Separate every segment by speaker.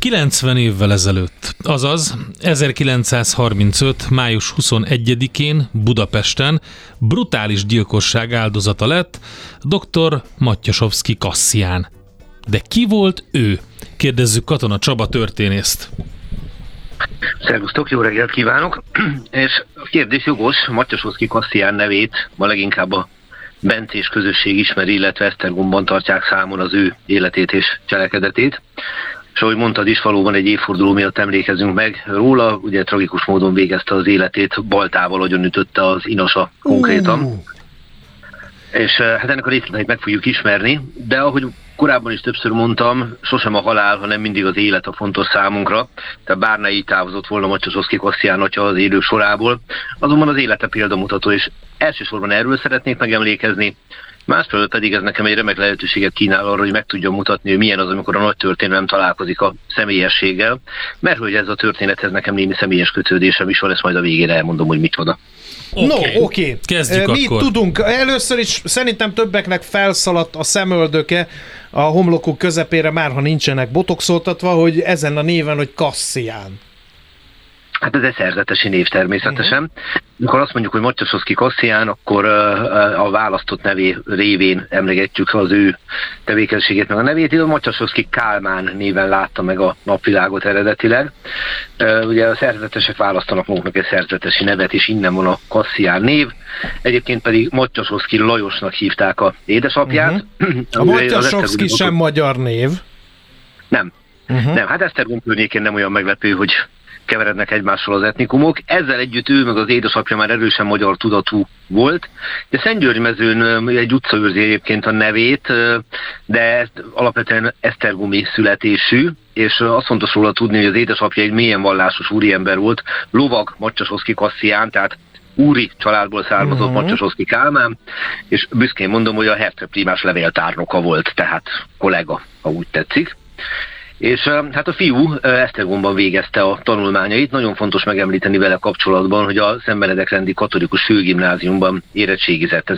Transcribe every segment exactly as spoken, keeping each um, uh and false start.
Speaker 1: kilencven évvel ezelőtt, azaz ezerkilencszázharmincöt. május huszonegyedikén Budapesten brutális gyilkosság áldozata lett dr. Matyasovszky Kasszián. De ki volt ő? Kérdezzük Katona Csaba történészt.
Speaker 2: Szervusztok, jó reggelt kívánok! És a kérdés jogos, Matyasovszky Kasszián nevét ma leginkább a bencés közösség ismeri, illetve Esztergomban tartják számon az ő életét és cselekedetét. És ahogy mondtad is, valóban egy évforduló miatt emlékezünk meg róla, ugye tragikus módon végezte az életét, baltával agyonütötte az inasa konkrétan. Uh. És hát ennek a részleteit meg fogjuk ismerni, de ahogy korábban is többször mondtam, sosem a halál, hanem mindig az élet a fontos számunkra. Tehát bár ne így távozott volna Matyasovszky Kasszián atya az élők sorából, azonban az élete példamutató, és elsősorban erről szeretnék megemlékezni, másfelől pedig ez nekem egy remek lehetőséget kínál arra, hogy meg tudjam mutatni, hogy milyen az, amikor a nagy történelem találkozik a személyességgel, mert hogy ez a történethez nekem némi személyes kötődésem is van, ezt majd a végére elmondom, hogy micsoda.
Speaker 3: Okay. No, oké. Okay.
Speaker 1: Kezdjük
Speaker 3: Mi
Speaker 1: akkor.
Speaker 3: tudunk? Először is szerintem többeknek felszaladt a szemöldöke a homlokuk közepére, már ha nincsenek botoxoltatva, hogy ezen a néven, hogy Kasszián.
Speaker 2: Hát ez egy szerzetesi név természetesen. Uh-huh. Mikor azt mondjuk, hogy Matyasovszky Kasszián, akkor uh, a választott nevé révén emlegetjük az ő tevékenységét meg a nevét. A Matyasovszky Kálmán néven látta meg a napvilágot eredetileg. Uh, ugye a szerzetesek választanak maguknak egy szerzetesi nevet, és innen van a Kasszián név. Egyébként pedig Matyasovszky Lajosnak hívták a édesapját. Uh-huh.
Speaker 3: A Matyasovszky sem magyar név.
Speaker 2: Nem. Uh-huh. Nem, hát Esztergom környékén nem olyan meglepő, hogy keverednek egymással az etnikumok. Ezzel együtt ő meg az édesapja már erősen magyar tudatú volt. De Szentgyörgymezőn egy utca őrzi egyébként a nevét, de alapvetően esztergomi születésű, és azt fontos róla tudni, hogy az édesapja egy mélyen vallásos úriember volt, lovag Matyasovszky Kasszián, tehát úri családból származott uh-huh. Matyasovszky Kálmán, és büszkén mondom, hogy a hercegprímás levéltárnoka volt, tehát kollega, ha úgy tetszik. És hát a fiú Esztergomban végezte a tanulmányait. Nagyon fontos megemlíteni vele kapcsolatban, hogy a Szent Benedek-rendi katolikus főgimnáziumban érettségizett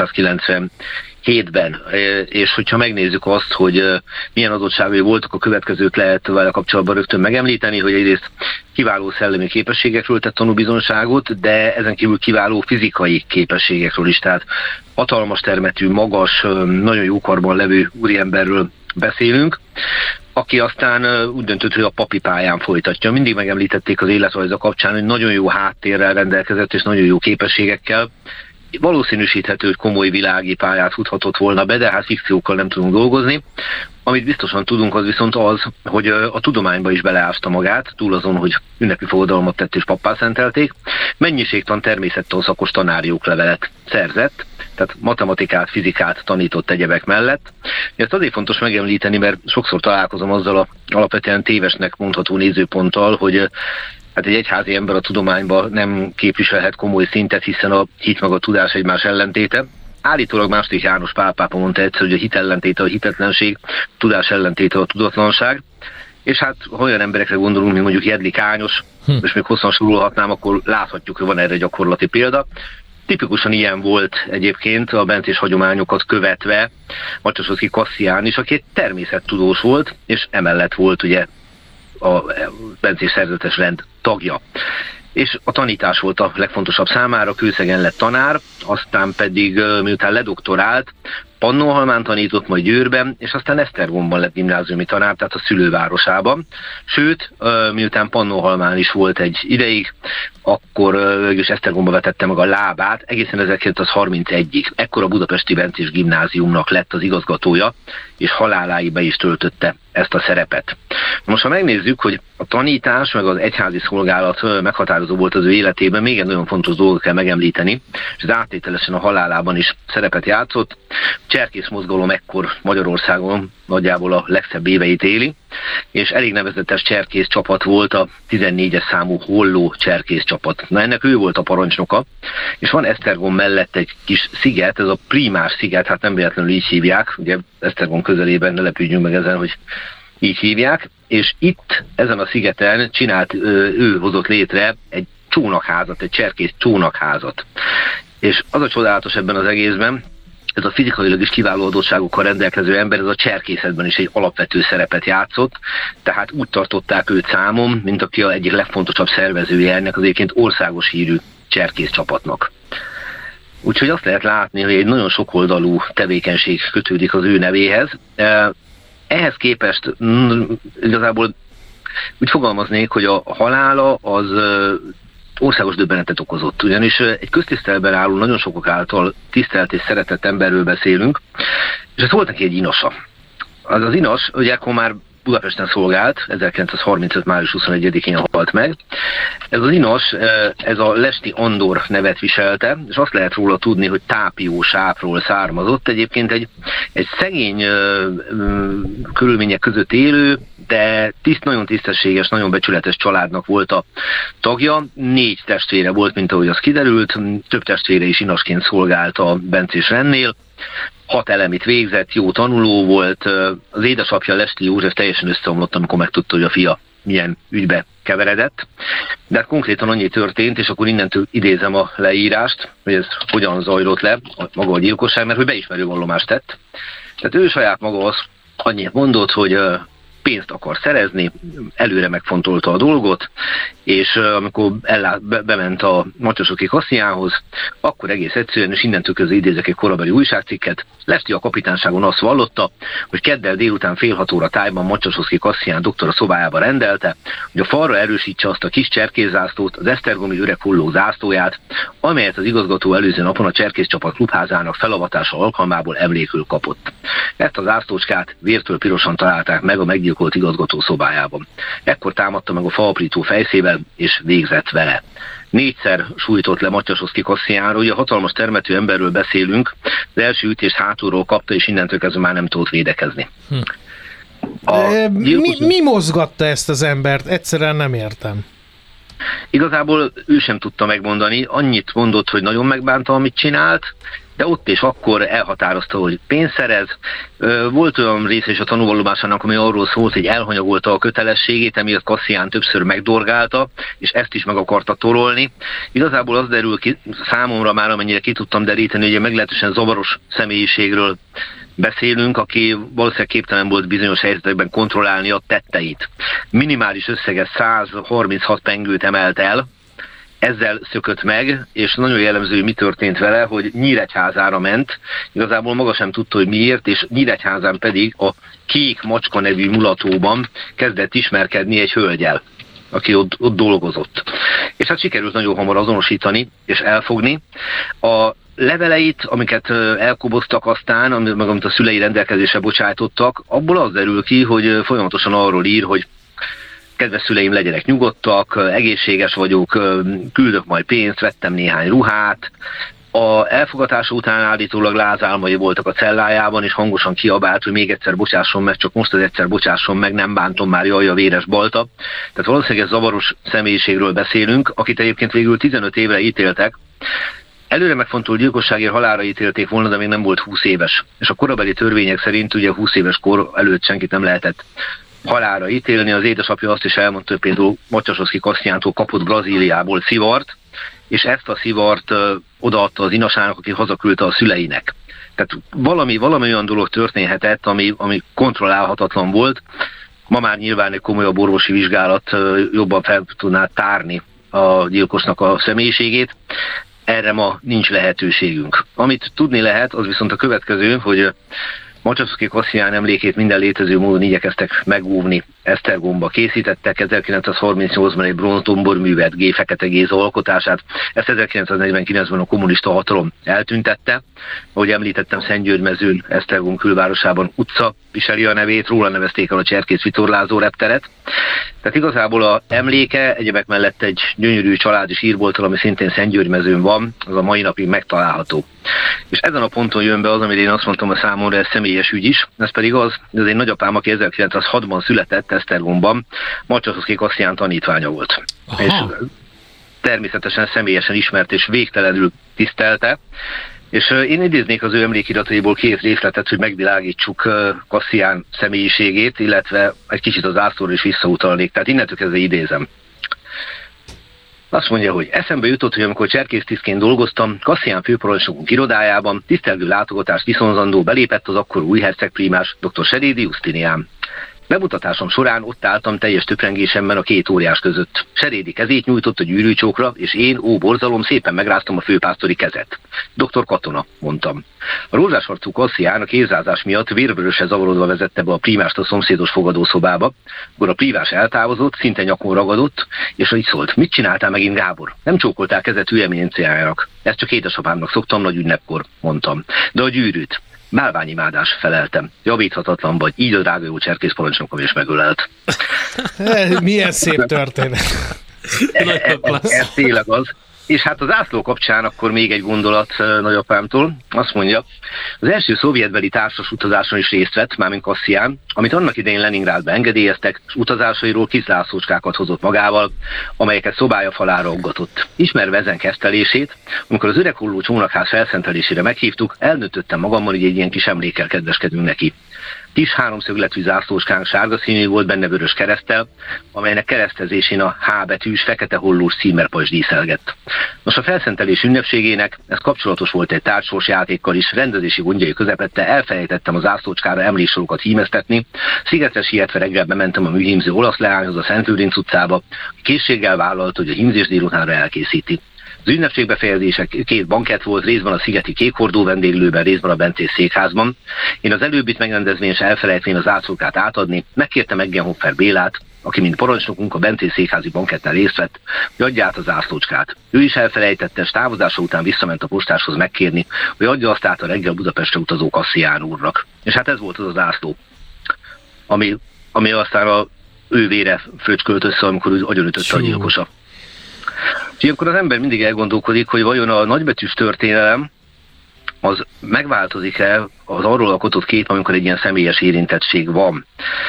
Speaker 2: ezernyolcszázkilencvenhétben. És hogyha megnézzük azt, hogy milyen adottságai voltak, a következőt lehet vele kapcsolatban rögtön megemlíteni, hogy egyrészt kiváló szellemi képességekről tett tanúbizonyságot, de ezen kívül kiváló fizikai képességekről is. Tehát hatalmas termetű, magas, nagyon jó karban levő úriemberről beszélünk, aki aztán úgy döntött, hogy a papi pályán folytatja. Mindig megemlítették az életrajza kapcsán, hogy nagyon jó háttérrel rendelkezett, és nagyon jó képességekkel. Valószínűsíthető, hogy komoly világi pályát futhatott volna be, de hát fikciókkal nem tudunk dolgozni. Amit biztosan tudunk, az viszont az, hogy a tudományba is beleásta magát, túl azon, hogy ünnepi fogadalmat tett és pappá szentelték. Mennyiségtan természettan szakos tanári oklevelet szerzett, tehát matematikát, fizikát tanított egyebek mellett. Ezt azért fontos megemlíteni, mert sokszor találkozom azzal a alapvetően tévesnek mondható nézőponttal, hogy hát egy egyházi ember a tudományban nem képviselhet komoly szintet, hiszen a hit meg a tudás egymás ellentéte. Állítólag második János Pál pápa mondta egyszer, hogy a hit ellentéte a hitetlenség, a tudás ellentéte a tudatlanság. És hát ha olyan emberekre gondolunk, mint mondjuk Jedlik Ányos, hm. és még hosszan sorolhatnám, akkor láthatjuk, hogy van erre gyakorlati példa. Tipikusan ilyen volt egyébként a bencés hagyományokat követve Matyasovszky Kasszián is, aki egy természettudós volt, és emellett volt ugye a bencés szerzetes rend tagja. És a tanítás volt a legfontosabb számára, Kőszegen lett tanár, aztán pedig miután ledoktorált, Pannonhalmán tanított, majd Győrben, és aztán Esztergomban lett gimnáziumi tanár, tehát a szülővárosában. Sőt, miután Pannonhalmán is volt egy ideig, akkor végülis Esztergomba vetette meg a lábát, egészen ezerkilencszázharmincegyig. Ekkor a budapesti bencés gimnáziumnak lett az igazgatója, és haláláig be is töltötte ezt a szerepet. Most ha megnézzük, hogy a tanítás meg az egyházi szolgálat meghatározó volt az ő életében, még egy nagyon fontos dolgot kell megemlíteni, és az áttételesen a halálában is szerepet játszott. Cserkész mozgalom ekkor Magyarországon nagyjából a legszebb éveit éli, és elég nevezetes cserkész csapat volt a tizennégyes számú Holló cserkész csapat. Na ennek ő volt a parancsnoka, és van Esztergom mellett egy kis sziget, ez a Prímás sziget, hát nem véletlenül így hívják, ugye Esztergom közelében ne lepődjünk meg ezen, hogy így hívják, és itt, ezen a szigeten csinált, ő hozott létre egy csónakházat, egy cserkész csónakházat. És az a csodálatos ebben az egészben, ez a fizikailag is kiváló adottságokkal rendelkező ember, ez a cserkészetben is egy alapvető szerepet játszott, tehát úgy tartották őt számon, mint aki a egyik legfontosabb szervezője ennek az egyébként országos hírű cserkész csapatnak. Úgyhogy azt lehet látni, hogy egy nagyon sokoldalú tevékenység kötődik az ő nevéhez. Ehhez képest igazából úgy fogalmaznék, hogy a halála az országos döbbenetet okozott, ugyanis egy köztiszteletben álló, nagyon sokak által tisztelt és szeretett emberről beszélünk, és ez volt neki egy inasa. Az az inas, ugye akkor már Budapesten szolgált, ezerkilencszázharmincöt. május huszonegyedikén halt meg. Ez az inas, ez a Lesti Andor nevet viselte, és azt lehet róla tudni, hogy tápió sápról származott. Egyébként egy, egy szegény ö, ö, körülmények között élő, de tiszt, nagyon tisztességes, nagyon becsületes családnak volt a tagja. Négy testvére volt, mint ahogy az kiderült, több testvére is inasként szolgált a bencés rendnél. Hat elemit végzett, jó tanuló volt, az édesapja Lesti József teljesen összeomlott, amikor megtudta, hogy a fia milyen ügybe keveredett. De hát konkrétan annyi történt, és akkor innentől idézem a leírást, hogy ez hogyan zajlott le, maga a gyilkosság, mert hogy beismerő vallomást tett. Tehát ő saját maga az annyit mondott, hogy pénzt akar szerezni, előre megfontolta a dolgot, és uh, amikor ellát, be, bement a Macsasoki kassziához, akkor egész egyszerűen, és innentől közül idézek egy korabeli újságcikket, Lesti a kapitánságon azt vallotta, hogy keddel délután fél hat óra tájban Macsasoki kasszián doktora szobájába rendelte, hogy a falra erősítse azt a kis cserkészzászlót, az esztergomi öreg holló zászlóját, amelyet az igazgató előző napon a cserkészcsapat klubházának felavatása alkalmából emlékül kapott. Ezt a zászlócskát vértől pirosan találták meg a meggyilkolt igazgató szobájában. Ekkor támadta meg a faaprító fejszével, és végzett vele. Négyszer sújtott le Macsasoki kassziánra, ugye hatalmas termetű emberről beszélünk, az első ütést hátulról kapta, és innentől kezdve már nem tudott védekezni. Hm.
Speaker 3: A gyilkos... mi, mi mozgatta ezt az embert? Egyszerűen nem értem.
Speaker 2: Igazából ő sem tudta megmondani, annyit mondott, hogy nagyon megbánta, amit csinált, de ott és akkor elhatározta, hogy pénzt szerez. Volt olyan része is a tanúvallomásának, ami arról szólt, hogy elhanyagolta a kötelességét, emiatt Kasszián többször megdorgálta, és ezt is meg akarta torolni. Igazából az derül ki számomra már, amennyire ki tudtam deríteni, hogy egy meglehetősen zavaros személyiségről beszélünk, aki valószínűleg képtelen volt bizonyos helyzetekben kontrollálni a tetteit. Minimális összeges száz harminchat pengőt emelt el, ezzel szökött meg, és nagyon jellemző, hogy mi történt vele, hogy Nyíregyházára ment, igazából maga sem tudta, hogy miért, és Nyíregyházán pedig a Kék Macska nevű mulatóban kezdett ismerkedni egy hölgyel, aki ott, ott dolgozott. És hát sikerült nagyon hamar azonosítani és elfogni. A leveleit, amiket elkoboztak aztán, amit a szülei rendelkezésre bocsájtottak, abból az derül ki, hogy folyamatosan arról ír, hogy kedves szüleim, legyenek nyugodtak, egészséges vagyok, küldök majd pénzt, vettem néhány ruhát. A elfogatása után állítólag lázálmai voltak a cellájában, és hangosan kiabált, hogy még egyszer bocsásson meg, csak most az egyszer bocsásson meg, nem bántom már, jaj, a véres balta. Tehát valószínűleg ez zavaros személyiségről beszélünk, akit egyébként végül tizenöt évre ítéltek. Előre megfontolt gyilkosságért halálra ítélték volna, de még nem volt húsz éves. És a korabeli törvények szerint ugye húsz éves kor előtt senkit nem lehetett halálra ítélni. Az édesapja azt is elmondta, hogy például Macsasoki kassziántól kapott Brazíliából szivart, és ezt a szivart ö, odaadta az inasának, aki hazaküldte a szüleinek. Tehát valami, valami olyan dolog történhetett, ami, ami kontrollálhatatlan volt. Ma már nyilván egy komolyabb orvosi vizsgálat ö, jobban fel tudná tárni a gyilkosnak a személyiségét. Erre ma nincs lehetőségünk. Amit tudni lehet, az viszont a következő, hogy Macsasoki kasszián emlékét minden létező módon igyekeztek megóvni. Esztergomba készítettek ezerkilencszázharmincnyolcban egy bronzdomborművet, G. Fekete Géza alkotását. Ezt ezerkilencszáznegyvenkilencben a kommunista hatalom eltüntette. Ahogy említettem, Szentgyörgymezőn, Esztergom külvárosában utca viseli a nevét, róla nevezték el a cserkész vitorlázó repteret. Tehát igazából a emléke egyebek mellett egy gyönyörű családi sírbolttal, ami szintén Szentgyörgymezőn van, az a mai napig megtalálható. És ezen a ponton jön be az, amit én azt mondtam, a számomra ez személyes ügy is, ez pedig az, hogy az én nagyapám, aki ezerkilencszázhatban született Esztergomban, Macsasoki kasszián tanítványa volt. Aha. És természetesen személyesen ismert és végtelenül tisztelte. És én idéznék az ő emlékirataiból két részletet, hogy megvilágítsuk Kasszián személyiségét, illetve egy kicsit az zászlóra is visszautalnék. Tehát innentől kezdve idézem. Azt mondja, hogy eszembe jutott, hogy amikor cserkésztisztként dolgoztam, Kasszián főparancsnokunk irodájában tisztelgő látogatást viszonzandó belépett az akkor új hercegprímás dr. Serédi Justinián. Bemutatásom során ott álltam teljes töprengésemben a két óriás között. Serédi kezét nyújtott a gyűrűcsókra, és én, ó borzalom, szépen megráztam a főpásztori kezet. doktor Katona, mondtam. A rózsásarcú Kasszián a kézrázás miatt vérvörösre zavarodva vezette be a prímást a szomszédos fogadószobába, akkor a prívás eltávozott, szinte nyakon ragadott, és így szólt: mit csináltál megint, Gábor? Nem csókoltál kezet ő eminenciájának. Ezt csak édesapámnak szoktam nagy ünnepkor, mondtam. De a gyűrűt. Bálványimádás, feleltem. Javíthatatlan vagy, így a drága jó cserkészparancsnokom is megölelt.
Speaker 3: Milyen szép történet.
Speaker 2: ez, ez tényleg az. És hát az ászló kapcsán akkor még egy gondolat nagyapámtól. Azt mondja, az első szovjetbeli társas utazáson is részt vett, mármint Kasszián, amit annak idején Leningrádba engedélyeztek, és utazásairól kis zászlócskákat hozott magával, amelyeket szobája falára oggatott. Ismerve ezen kezdtelését, amikor az Üregholló csónakház felszentelésére meghívtuk, eldöntöttem magammal, hogy egy ilyen kis emlékkel kedveskedünk neki. Kis háromszögletű zászlócskánk sárga színű volt, benne vörös kereszttel, amelynek keresztezésén a H betűs fekete hollós címerpajzs díszelgett. Nos, a felszentelés ünnepségének ez kapcsolatos volt egy tárcsos játékkal is, rendezési gondjai közepette elfelejtettem a zászlócskára emléksorokat hímeztetni, szigetre sietve reggel bementem a műhímző olasz leányhoz a Szent Lőrinc utcába, készséggel vállalta, hogy a hímzés délutánra elkészíti. Az ünnepség befejezése két bankett volt, részben a szigeti Kékhordó vendéglőben, részben a bencés székházban. Én az előbbit megrendezvén és elfelejtvén az zászlókát átadni, megkértem Eggenhofer Bélát, aki mint parancsnokunk a bencés székházi banketten részt vett, hogy adja át a zászlócskát. Ő is elfelejtette, és távozása után visszament a postáshoz megkérni, hogy adja azt át a reggel Budapestre utazó Kasszián úrnak. És hát ez volt az a zászló, ami, ami aztán a ő vére fröcskölt össze, amikor úgy agyonütötte a gyilkosa. És ilyenkor az ember mindig elgondolkodik, hogy vajon a nagybetűs történelem az megváltozik-e az arról alkotott kép, amikor egy ilyen személyes érintettség van.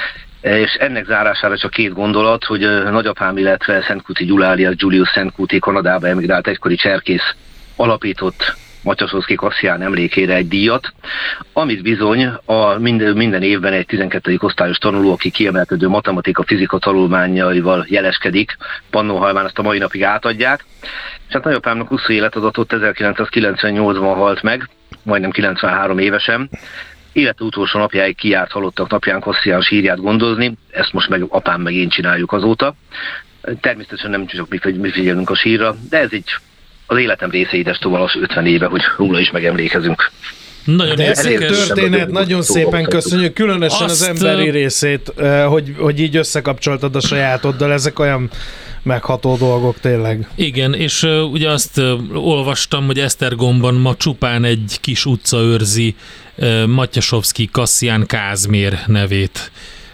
Speaker 2: És ennek zárására csak két gondolat, hogy nagyapám, illetve Szentkúti Gyula alias Julius Szentkúti Kanadába emigrált egykori cserkész alapított Matyasoszki Kasszián emlékére egy díjat, amit bizony a minden, minden évben egy tizenkettedik osztályos tanuló, aki kiemelkedő matematika-fizika tanulmányaival jeleskedik, Pannonhalmán, azt a mai napig átadják. És hát nagyapámnak hosszú életadatot, ezerkilencszázkilencvennyolcban halt meg, majdnem kilencvenhárom évesen. Élete utolsó napjáig kijárt halottak napján Kasszián sírját gondozni, ezt most meg apám meg én csináljuk azóta. Természetesen nem csak mi figyelünk a sírra, de ez így az életem része idestova ötven éve, hogy róla is megemlékezünk.
Speaker 1: Nagyon
Speaker 3: de szép történet, nagyon szépen köszönjük, különösen
Speaker 1: Azt,
Speaker 3: az emberi részét, hogy, hogy így összekapcsoltad a sajátoddal, ezek olyan megható dolgok tényleg.
Speaker 1: Igen, és uh, ugye azt uh, olvastam, hogy Esztergomban ma csupán egy kis utca őrzi uh, Matyasovszki Kasszián Kázmér nevét.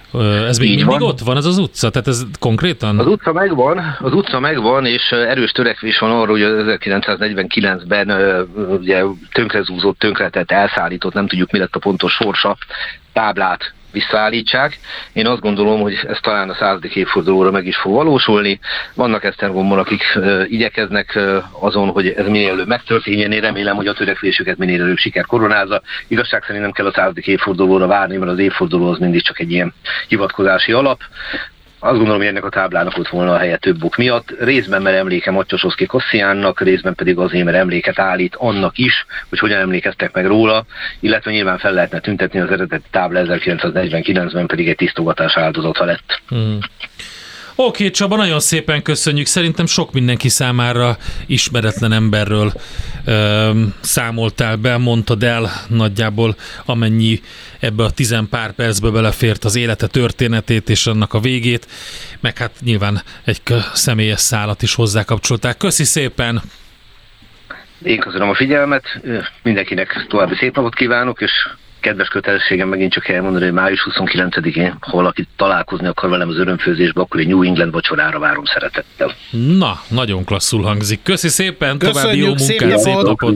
Speaker 1: Ez még
Speaker 2: Így
Speaker 1: mindig
Speaker 2: van.
Speaker 1: ott van, ez az utca? Tehát ez konkrétan?
Speaker 2: Az utca megvan, az utca megvan, és erős törekvés van arra, hogy ezerkilencszáznegyvenkilencben ugye tönkrezúzott, tönkretett, elszállított, nem tudjuk mi lett a pontos sorsa, táblát visszaállítsák. Én azt gondolom, hogy ez talán a századik évfordulóra meg is fog valósulni. Vannak Esztergomban, akik uh, igyekeznek uh, azon, hogy ez minél előbb megtörténjen. Én remélem, hogy a törekvésüket minél előbb siker koronázza. Igazság szerint nem kell a századik évfordulóra várni, mert az évforduló az mindig csak egy ilyen hivatkozási alap. Azt gondolom, hogy ennek a táblának ott volna a helye több ok miatt. Részben, mert emléke Matyasovszki Kassziánnak, részben pedig azért, mert emléket állít annak is, hogy hogyan emlékeztek meg róla, illetve nyilván fel lehetne tüntetni az eredeti tábla ezerkilencszáznegyvenkilencben pedig egy tisztogatás áldozata lett.
Speaker 1: Hmm. Oké, okay, Csaba, nagyon szépen köszönjük. Szerintem sok mindenki számára ismeretlen emberről ö, számoltál be, mondtad el nagyjából, amennyi ebbe a tizen pár percbe belefért az élete történetét és annak a végét, meg hát nyilván egy személyes szálat is hozzákapcsolták. Köszi szépen!
Speaker 2: Én köszönöm a figyelmet, mindenkinek további szép napot kívánok, és kedves kötelességem megint csak elmondani, hogy május huszonkilencedikén, ha valaki találkozni akar velem az örömfőzésbe, akkor egy New England vacsorára várom szeretettel.
Speaker 1: Na, nagyon klasszul hangzik. Köszi szépen, további jó munkát, szép napot!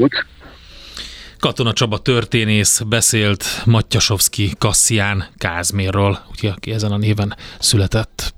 Speaker 1: Katona Csaba történész beszélt Matyasovszki Kasszián Kázmérról, úgyhogy aki ezen a néven született.